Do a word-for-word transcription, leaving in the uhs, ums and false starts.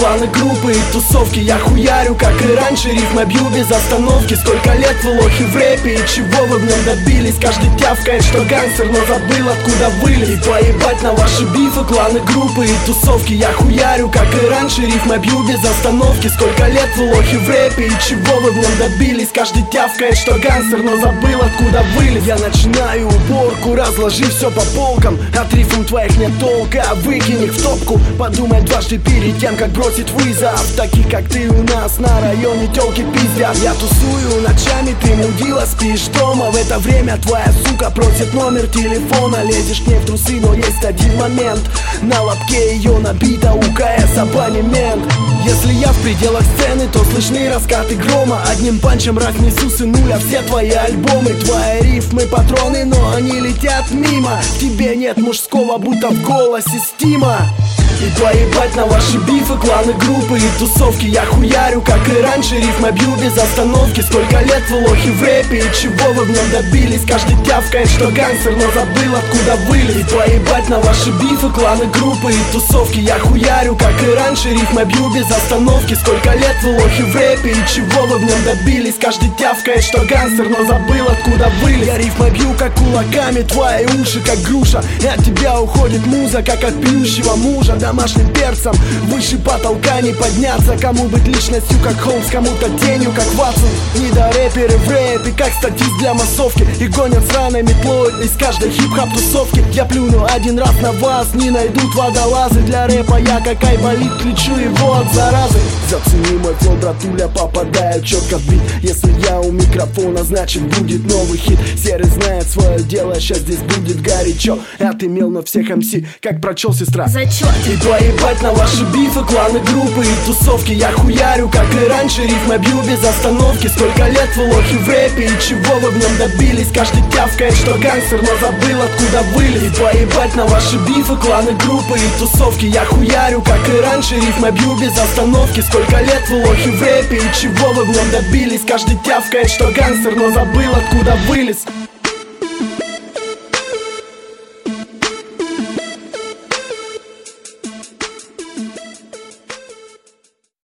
кланы, группы и тусовки. Я хуярю, как и раньше, рифмы бью без остановки. Сколько лет вы лохи в рэпе, и чего вы в нем добились? Каждый тявкает, что гангстер, но забыл, откуда вылез. И поебать на ваши бифы, кланы, группы и тусовки. Я хуярю, как и раньше, рифмы бью без остановки. Сколько лет вы лохи в рэпе, и чего вы в нем добились? Каждый тявкает, что гангстер, но забыл, откуда вылез. Я начинаю уборку, разложи все по полкам. От рифм твоих нет толка, выкинь их в топку. Подумай дважды перед тем, как бросить вызов. Таких, как ты, у нас на районе тёлки пиздят. Я тусую ночами, ты мудила, спишь дома. В это время твоя сука просит номер телефона. Лезешь к ней в трусы, но есть один момент. На лобке ее набита УКС, абонемент. Если я в пределах сцены, то слышны раскаты грома. Одним панчем разнесу с нуля все твои альбомы. Твои рифмы патроны, но они летят мимо. В тебе нет мужского, будто в голосе стима. И поебать на ваши бифы, кланы, группы и тусовки. Я хуярю, как и раньше, рифмы бью без остановки. Сколько лет вы лохи в рэпе, и чего вы в нем добились? Каждый тявкает, что гангстер, но забыл, откуда вылез. И поебать на ваши бифы, кланы, группы и тусовки. Я хуярю, как и раньше, рифмы бью без остановки. Сколько лет вы лохи в рэпе, и чего вы в нем добились? Каждый тявкает, что гангстер, но забыл, откуда вылез. Я рифмы бью, как кулаками, твои уши, как груша. И от тебя уходит муза, как от пьющего мужа. Домашним перцем, выше потолка не подняться. Кому быть личностью, как Холмс, кому-то тенью, как Ватсон. Недорэперы в рэпе, как статист для массовки. И гонят сраной метлой из каждой хип-хоп тусовки. Я плюну один раз на вас, не найдут водолазы. Для рэпа я как айболит, лечу его от заразы. Зацени мой флоу, братуля, попадаю четко в бит. Если я у микрофона, значит будет новый хит. Серый знает свое дело, сейчас здесь будет горячо. Отымел на всех эм си, как прочел сестра. Зачет. И поебать на ваши бифы, кланы, группы и тусовки. Я хуярю, как и раньше, рифмы бью без остановки. Сколько лет вы лохи в рэпе, и чего вы в нем добились? Каждый тявкает, что гангстер, но забыл, откуда вылез. И поебать на ваши бифы, кланы, группы и тусовки. Я хуярю, как и раньше, рифмы бью без остановки. Сколько лет вы лохи в рэпе, и чего вы в нем добились? Каждый тявкает, что гангстер, но забыл, откуда вылез.